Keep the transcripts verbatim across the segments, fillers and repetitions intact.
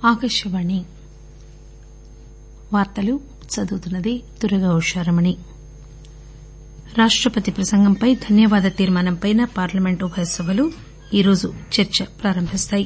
ఆకాశవాణి వార్తలు చదువుతున్నది దుర్గా ఉషారమణి. రాష్టపతి ప్రసంగంపై ధన్యవాద తీర్మానంపై పార్లమెంట్ ఉభయ సభలు ఈరోజు చర్చ ప్రారంభిస్తాయి.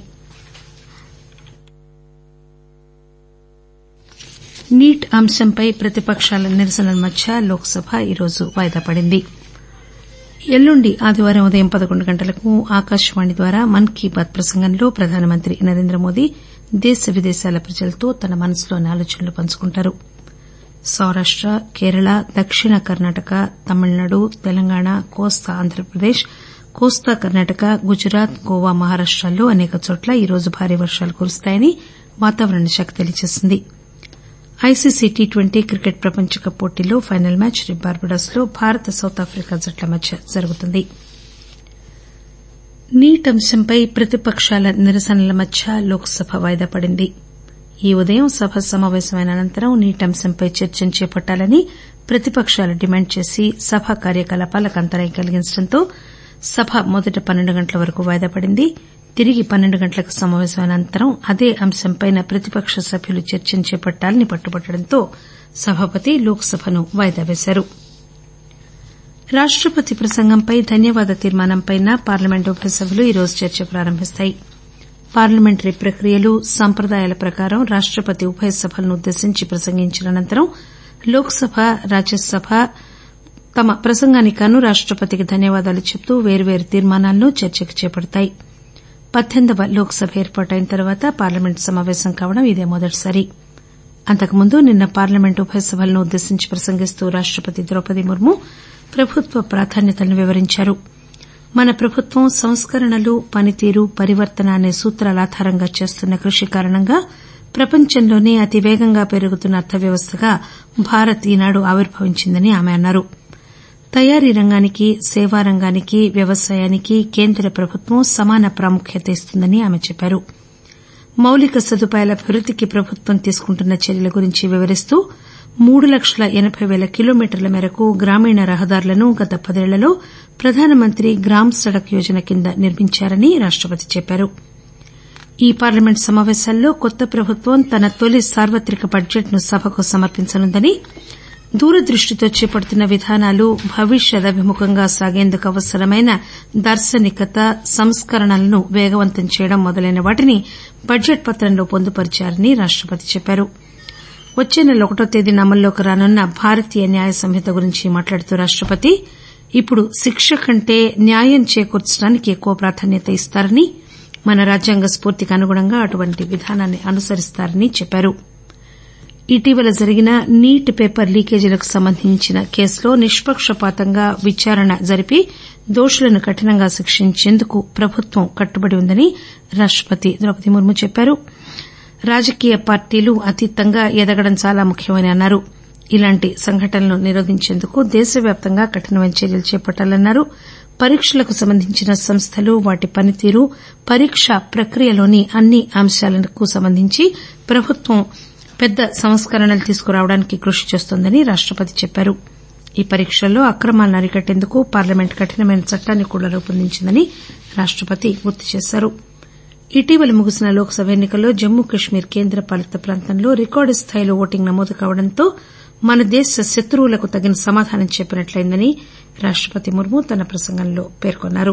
నీట్ అంశంపై ప్రతిపకాల నిరసనల మధ్య లోక్ సభ ఈరోజు వాయిదా పడింది. ఎల్లుండి ఆదివారం ఉదయం పదకొండు గంటలకు ఆకాశవాణి ద్వారా మన్ కీ బాత్ ప్రసంగంలో ప్రధానమంత్రి నరేంద్రమోదీ దేశ విదేశాల ప్రజలతో తన మనసులోని ఆలోచనలు పంచుకుంటారు. సౌరాష్ట, కేరళ, దక్షిణ కర్ణాటక, తమిళనాడు, తెలంగాణ, కోస్తా ఆంధ్రప్రదేశ్, కోస్తా కర్ణాటక, గుజరాత్, గోవా, మహారాష్టాల్లో అనేక చోట్ల ఈరోజు భారీ వర్షాలు కురుస్తాయని వాతావరణ శాఖ తెలియజేసింది. ఐసీసీ టీ ట్వంటీ క్రికెట్ ప్రపంచ కప్ పోటీలో ఫైనల్ మ్యాచ్ రేపు బార్బడోస్ లో భారత్ సౌత్ ఆఫ్రికా జట్ల మధ్య జరుగుతుంది. నీట్ అంశంపై ప్రతిపకాల నిరసనల మధ్య లోక్ సభ వాయిదా పడింది. ఈ ఉదయం సభ సమాపేశమైన అనంతరం నీట్ అంశంపై చర్చను చేపట్టాలని ప్రతిపకాలు డిమాండ్ చేసి సభ కార్యకలాపాలకు అంతరాయం కలిగించడంతో సభ మొదట పన్నెండు గంటల వరకు వాయిదా పడింది. తిరిగి పన్నెండు గంటలకు సమాపేశమైన అనంతరం అదే అంశంపై ప్రతిపక్ష సభ్యులు చర్చను చేపట్టాలని పట్టుబట్టడంతో సభాపతి లోక్ సభను వాయిదా వేశారు. రాష్టపతి ప్రసంగంపై ధన్యవాద తీర్మానంపై పార్లమెంట్ ఉభయ సభలు ఈరోజు చర్చ ప్రారంభిస్తాయి. పార్లమెంటరీ ప్రక్రియలు సంప్రదాయాల ప్రకారం రాష్టపతి ఉభయ సభలను ఉద్దేశించి ప్రసంగించిన అనంతరం లోక్ సభ, రాజ్యసభ తమ ప్రసంగానికి గాను రాష్టపతికి ధన్యవాదాలు చెబుతూ వేర్వేరు తీర్మానాలను చర్చకు చేపడతాయి. పద్దెనిమిదవ లోక్ సభ ఏర్పాటైన తర్వాత పార్లమెంట్ సమాపేశం కావడం ఇదే మొదటిసారి. అంతకుముందు నిన్న పార్లమెంట్ ఉభయ సభలను ఉద్దేశించి ప్రసంగిస్తూ రాష్టపతి ద్రౌపది ముర్ము ప్రభుత్వ ప్రాధాన్యతలను వివరించారు. మన ప్రభుత్వం సంస్కరణలు, పనితీరు, పరివర్తన అనే సూత్రాల ఆధారంగా చేస్తున్న కృషి కారణంగా ప్రపంచంలోనే అతివేగంగా పెరుగుతున్న అర్థవ్యవస్థగా భారత్ ఈనాడు ఆవిర్భవించిందని ఆమె అన్నారు. తయారీ రంగానికి, సేవా రంగానికి, వ్యవసాయానికి కేంద్ర ప్రభుత్వం సమాన ప్రాముఖ్యత ఇస్తుందని ఆమె చెప్పారు. మౌలిక సదుపాయాల అభివృద్దికి ప్రభుత్వం తీసుకుంటున్న చర్యల గురించి వివరిస్తూ మూడు లక్షల ఎనబై పేల కిలోమీటర్ల మేరకు గ్రామీణ రహదారులను గత పదేళ్లలో ప్రధానమంత్రి గ్రామ్ సడక్ యోజన కింద నిర్మించారని రాష్టపతి చెప్పారు. ఈ పార్లమెంట్ సమాపేశాల్లో కొత్త ప్రభుత్వం తన తొలి సార్వత్రిక బడ్జెట్ ను సభకు సమర్పించనుందని, దూరదృష్టితో చేపడుతున్న విధానాలు భవిష్యదభిముఖంగా సాగేందుకు అవసరమైన దార్శనికత, సంస్కరణలను వేగవంతం చేయడం మొదలైన వాటిని బడ్జెట్ పత్రంలో పొందుపరిచారని రాష్టపతి చెప్పారు. వచ్చే నెల ఒకటో తేదీన అమల్లోకి రానున్న భారతీయ న్యాయ సంహిత గురించి మాట్లాడుతూ రాష్టపతి ఇప్పుడు శిక్ష కంటే న్యాయం చేకూర్చడానికి ఎక్కువ ప్రాధాన్యత ఇస్తారని, మన రాజ్యాంగ స్పూర్తికి అనుగుణంగా అటువంటి విధానాన్ని అనుసరిస్తారని చెప్పారు. ఇటీవల జరిగిన నీట్ పేపర్ లీకేజీలకు సంబంధించిన కేసులో నిష్పక్షపాతంగా విచారణ జరిపి దోషులను కఠినంగా శిక్షించేందుకు ప్రభుత్వం కట్టుబడి ఉందని రాష్టపతి ద్రౌపది ముర్ము చెప్పారు. రాజకీయ పార్టీలు అతీతంగా ఎదగడం చాలా ముఖ్యమని అన్నారు. ఇలాంటి సంఘటనలను నిరోధించేందుకు దేశవ్యాప్తంగా కఠినమైన చర్యలు చేపట్టాలన్నారు. పరీక్షలకు సంబంధించిన సంస్థలు, వాటి పనితీరు, పరీక్ష ప్రక్రియలోని అన్ని అంశాలకు సంబంధించి ప్రభుత్వం పెద్ద సంస్కరణలు తీసుకురావడానికి కృషి చేస్తోందని రాష్టపతి చెప్పారు. ఈ పరీక్షల్లో అక్రమాలను అరికట్టేందుకు పార్లమెంట్ కఠినమైన చట్టాన్ని కూడా రూపొందించిందని రాష్టపతి గుర్తు చేశారు. ఇటీవల ముగిసిన లోక్ సభ ఎన్నికల్లో జమ్మూ కశ్మీర్ కేంద్ర పాలిత ప్రాంతంలో రికార్డు స్థాయిలో ఓటింగ్ నమోదు కావడంతో మన దేశ శత్రువులకు తగిన సమాధానం చెప్పినట్లయిందని రాష్టపతి ముర్ము తన ప్రసంగంలో పేర్కొన్నారు.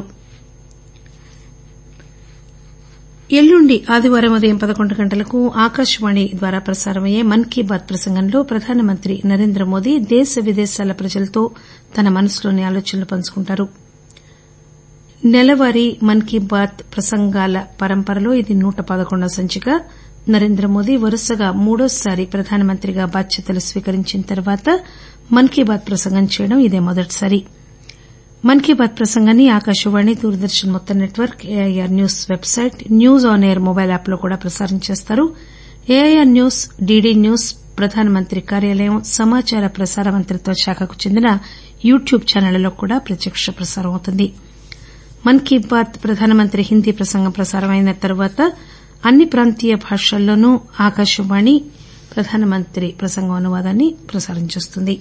ఎల్లుండి ఆదివారం ఉదయం పదకొండు గంటలకు ఆకాశవాణి ద్వారా ప్రసారమయ్యే మన్ కీ బాత్ ప్రసంగంలో ప్రధానమంత్రి నరేంద్రమోదీ దేశ విదేశాల ప్రజలతో తన మనసులోని ఆలోచనలు పంచుకుంటారు. నెలవారీ మన్ కీ బాత్ ప్రసంగాల పరంపరలో ఇది నూట పదకొండవ సంచిక. నరేంద్రమోదీ వరుసగా మూడోసారి ప్రధానమంత్రిగా బాధ్యతలు స్వీకరించిన తర్వాత మన్ కీ బాత్ ప్రసంగం చేయడం ఇదే మొదటిసారి. మన్ కీ బాత్ ప్రసంగాన్ని ఆకాశవాణి, దూరదర్శన్ మొత్తం network, AIR news website, news on air mobile app లో కూడా ప్రసారం చేస్తారు. ఏఐఆర్ న్యూస్, డీడీ న్యూస్, ప్రధానమంత్రి కార్యాలయం, సమాచార ప్రసార మంత్రిత్వ శాఖకు చెందిన యూట్యూబ్ ఛానళ్లలో కూడా ప్రత్యక్ష ప్రసారం అవుతుంది. మన్ కీ బాత్ ప్రధానమంత్రి హిందీ ప్రసంగం ప్రసారమైన తర్వాత అన్ని ప్రాంతీయ భాషల్లోనూ ఆకాశవాణి ప్రధానమంత్రి ప్రసంగం అనువాదాన్ని ప్రసారం చేస్తుంది.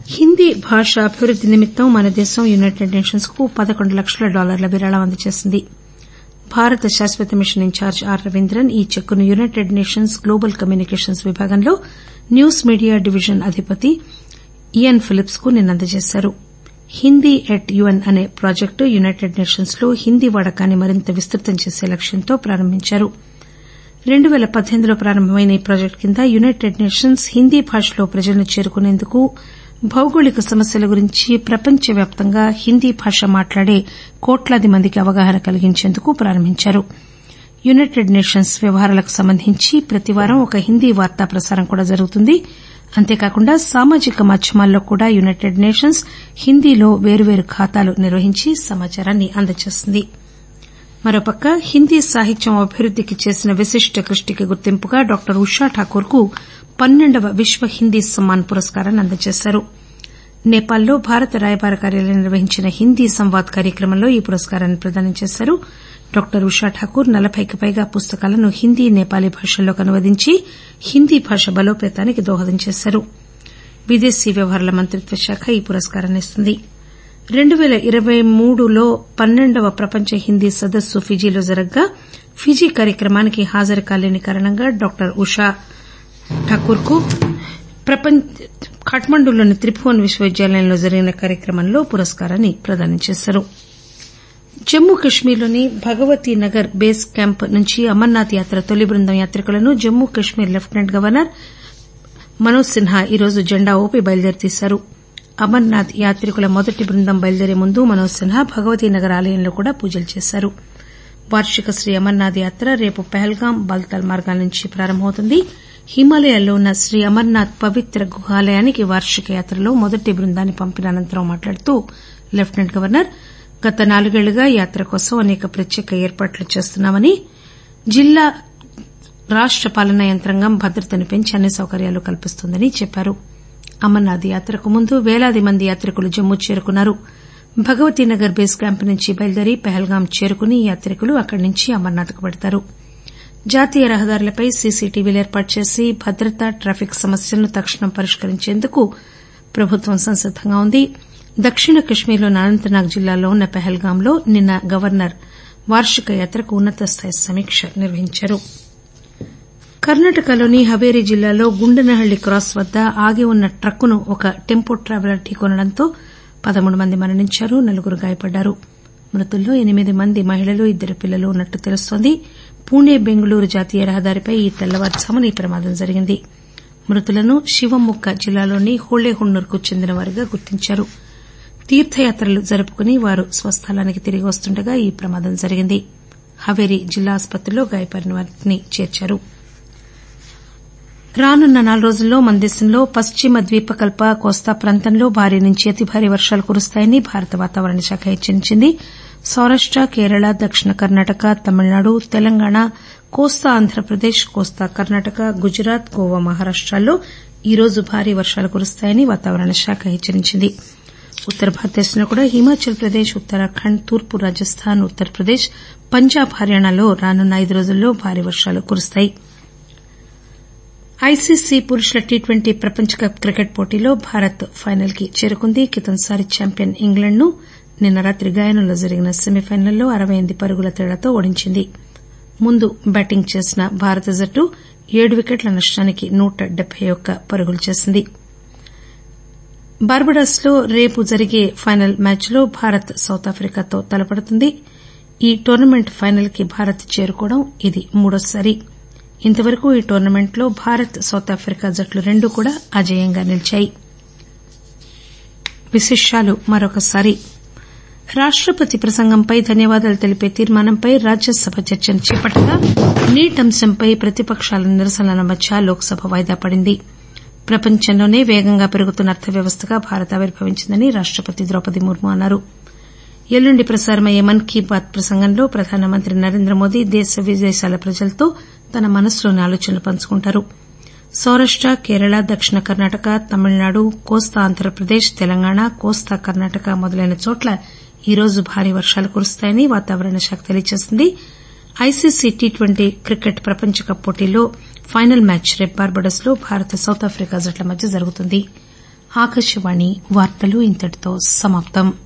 హిందీ భాష అభివృద్ది నిమిత్తం మన దేశం యునైటెడ్ నేషన్స్ కు పదకొండు లక్షల డాలర్ల విరాళం అందజేసింది. భారత శాశ్వత మిషన్ ఇన్ఛార్జ్ ఆర్ రవీంద్రన్ ఈ చెక్కును యునైటెడ్ నేషన్స్ గ్లోబల్ కమ్యూనికేషన్స్ విభాగంలో న్యూస్ మీడియా డివిజన్ అధిపతి ఇయాన్ ఫిలిప్స్ కు నిన్న అందజేశారు. హిందీ ఎట్ యుఎన్ అనే ప్రాజెక్టు యునైటెడ్ నేషన్స్ లో హిందీ వాడకాన్ని మరింత విస్తృతం చేసే లక్ష్యంతో ప్రారంభించారు. రెండు పేల పద్దెనిమిదిలో ప్రారంభమైన ఈ ప్రాజెక్టు కింద యునైటెడ్ నేషన్స్ హిందీ భాషలో ప్రజలను చేరుకునేందుకు భౌగోళిక సమస్యల గురించి ప్రపంచవ్యాప్తంగా హిందీ భాష మాట్లాడే కోట్లాది మందికి అవగాహన కలిగించేందుకు ప్రారంభించారు. యునైటెడ్ నేషన్స్ వ్యవహారాలకు సంబంధించి ప్రతివారం ఒక హిందీ వార్తా ప్రసారం కూడా జరుగుతుంది. అంతేకాకుండా సామాజిక మాధ్యమాల్లో కూడా యునైటెడ్ నేషన్స్ హిందీలో వేర్వేరు ఖాతాలు నిర్వహించి సమాచారాన్ని అందజేస్తుంది. మరోపక్క హిందీ సాహిత్యం అభివృద్దికి చేసిన విశిష్ట కృషికి గుర్తింపుగా డాక్టర్ ఉషా ఠాకూర్ కు పన్నెండవ విశ్వ హిందీ సమ్మాన్ పురస్కారాన్ని అందజేశారు. నేపాల్లో భారత రాయబార కార్యాలయం నిర్వహించిన హిందీ సంవాద్ కార్యక్రమంలో ఈ పురస్కారాన్ని ప్రదానం చేశారు. డాక్టర్ ఉషా ఠాకూర్ నలబైకి పైగా పుస్తకాలను హిందీ నేపాలీ భాషల్లోకి అనువదించి హిందీ భాష బలోపేతానికి దోహదం చేశారు. విదేశీ వ్యవహారాల మంత్రిత్వ శాఖ ఈ పురస్కారాన్ని ఇస్తుంది. రెండు పేల ఇరవై మూడులో పన్నెండవ ప్రపంచ హిందీ సదస్సు ఫిజీలో జరగ్గా ఫిజీ కార్యక్రమానికి హాజరు కాలేని కారణంగా డాక్టర్ ఉషా ఠాకూర్ కు ఖాట్మండులోని త్రిభువన్ విశ్వవిద్యాలయంలో జరిగిన కార్యక్రమంలో పురస్కారాన్ని ప్రదానం చేశారు. జమ్మూ కశ్మీర్లోని భగవతీ నగర్ బేస్ క్యాంప్ నుంచి అమర్నాథ్ యాత్ర తొలి బృందం యాత్రికులను జమ్మూ కశ్మీర్ లెప్టిసెంట్ గవర్నర్ మనోజ్ సిన్హా ఈరోజు జెండా ఊపి బయలుదేరి తీశారు. అమర్నాథ్ యాత్రికుల మొదటి బృందం బయలుదేరే ముందు మనోజ్ సిన్హా భగవతీ నగర్ ఆలయంలో కూడా పూజలు చేశారు. వార్షిక శ్రీ అమర్నాథ్ యాత్ర రేపు పహల్గాం బాల్తాల్ మార్గాల నుంచి ప్రారంభమవుతుంది. హిమాలయాల్లో ఉన్న శ్రీ అమర్నాథ్ పవిత్ర గుహాలయానికి వార్షిక యాత్రలో మొదటి బృందాన్ని పంపిన అనంతరం మాట్లాడుతూ లెప్టిసెంట్ గవర్నర్ గత నాలుగేళ్లుగా యాత్ర కోసం అనేక ప్రత్యేక ఏర్పాట్లు చేస్తున్నామని, జిల్లా రాష్ట పాలనా యంత్రాంగం భద్రతను పెంచి అన్ని సౌకర్యాలు కల్పిస్తోందని చెప్పారు. అమర్నాథ్ యాత్రకు ముందు పేలాది మంది యాత్రికులు జమ్మూ చేరుకున్నారు. భగవతీనగర్ బేస్ క్యాంప్ నుంచి బయలుదేరి పహల్గాం చేరుకుని యాత్రికులు అక్కడి నుంచి అమర్నాథ్ కు పెడతారు. జాతీయ రహదారులపై సీసీటీవీలు ఏర్పాటు చేసి భద్రత ట్రాఫిక్ సమస్యలను తక్షణం పరిష్కరించేందుకు ప్రభుత్వం సంసిద్దంగా ఉంది. దక్షిణ కశ్మీర్లోని అనంతనాగ్ జిల్లాలో ఉన్న పహల్గాంలో నిన్న గవర్నర్ వార్షిక యాత్రకు ఉన్నత స్థాయి సమీక్ష నిర్వహించారు. కర్ణాటకలోని హవేరీ జిల్లాలో గుండెనహళ్లి క్రాస్ వద్ద ఆగి ఉన్న ట్రక్కును ఒక టెంపో ట్రావెలర్ ఢీకొనడంతో పదమూడు మంది మరణించారు, నలుగురు గాయపడ్డారు. మృతుల్లో ఎనిమిది మంది మహిళలు, ఇద్దరు పిల్లలు ఉన్నట్లు తెలుస్తోంది. పూణే బెంగళూరు జాతీయ రహదారిపై ఈ తెల్లవారుజామున ఈ ప్రమాదం జరిగింది. మృతులను శివమొగ్గ జిల్లాలోని హోళేహున్నూర్కు చెందిన వారిగా గుర్తించారు. తీర్థయాత్రలు జరుపుకుని వారు స్వస్థలానికి తిరిగి వస్తుండగా ఈ ప్రమాదం జరిగింది. హవేరీ జిల్లా ఆసుపత్రిలో గాయపడిన వారిని చేర్చారు. రానున్న నాలుగు రోజుల్లో మన దేశంలో పశ్చిమ ద్వీపకల్ప కోస్తా ప్రాంతంలో భారీ నుంచి అతి భారీ వర్షాలు కురుస్తాయని భారత వాతావరణ శాఖ హెచ్చరించింది. సౌరాష్ట, కేరళ, దక్షిణ కర్ణాటక, తమిళనాడు, తెలంగాణ, కోస్తా ఆంధ్రప్రదేశ్, కోస్తా కర్ణాటక, గుజరాత్, గోవా, మహారాష్టల్లో ఈరోజు భారీ వర్షాలు కురుస్తాయని వాతావరణ శాఖ హెచ్చరించింది. ఉత్తర భారతదేశంలో కూడా హిమాచల్ ప్రదేశ్, ఉత్తరాఖండ్, తూర్పు రాజస్థాన్, ఉత్తరప్రదేశ్, పంజాబ్, హర్యానాలో రానున్న ఐదు రోజుల్లో భారీ వర్షాలు కురుస్తాయి. ఐసీసీ పురుషుల టీ ట్వంటీ ప్రపంచ కప్ క్రికెట్ పోటీలో భారత్ ఫైనల్ కి చేరుకుంది. క్రితంసారి చాంపియన్ ఇంగ్లండ్ ను నిన్న రాత్రి గయానాలో జరిగిన సెమీఫైనల్లో అరవై ఎనిమిది పరుగుల తేడాతో ఓడించింది. ముందు బ్యాటింగ్ చేసిన భారత జట్టు ఏడు వికెట్ల నష్టానికి నూట డెబ్బై ఒక్క పరుగులు చేసింది. బార్బడాస్ లో రేపు జరిగే ఫైనల్ మ్యాచ్లో భారత్ సౌత్ ఆఫ్రికాతో తలపడుతుంది. ఈ టోర్నమెంట్ ఫైనల్ కి భారత్ చేరుకోవడం ఇది మూడోసారి. ఇంతవరకు ఈ టోర్నమెంట్లో భారత్ సౌత్ ఆఫ్రికా జట్లు రెండూ కూడా అజేయంగా నిలిచాయి. విశేషాలు మరొకసారి రాష్టపతి ప్రసంగంపై ధన్యవాదాలు తెలిపే తీర్మానంపై రాజ్యసభ చర్చను చేపట్టగా నీట్ అంశంపై ప్రతిపక్షాల నిరసనల మధ్య లోక్సభ వాయిదా పడింది. ప్రపంచంలోనే వేగంగా పెరుగుతున్న అర్థవ్యవస్థగా భారత్ ఆవిర్భవించిందని రాష్టపతి ద్రౌపది ముర్ము అన్నారు. ఎల్లుండి ప్రసారమయ్యే మన్ కీ బాత్ ప్రసంగంలో ప్రధానమంత్రి నరేంద్ర మోదీ దేశ విదేశాల ప్రజలతో తన మనసులోని ఆలోచనలు పంచుకుంటారు. సౌరాష్ట, కేరళ, దక్షిణ కర్ణాటక, తమిళనాడు, కోస్తా ఆంధ్రప్రదేశ్, తెలంగాణ, కోస్తా కర్ణాటక మొదలైన చోట్ల ఈరోజు భారీ వర్షాలు కురుస్తాయని వాతావరణ శాఖ తెలియజేసింది. ఐసీసీ టీ ట్వంటీ క్రికెట్ ప్రపంచ కప్ పోటీలో ఫైనల్ మ్యాచ్ రేపు బార్బడాస్ లో భారత్ సౌత్ ఆఫ్రికా జట్ల మధ్య జరుగుతుంది. ఆకాశవాణి వార్తలు ఇంతటితో సమాప్తం.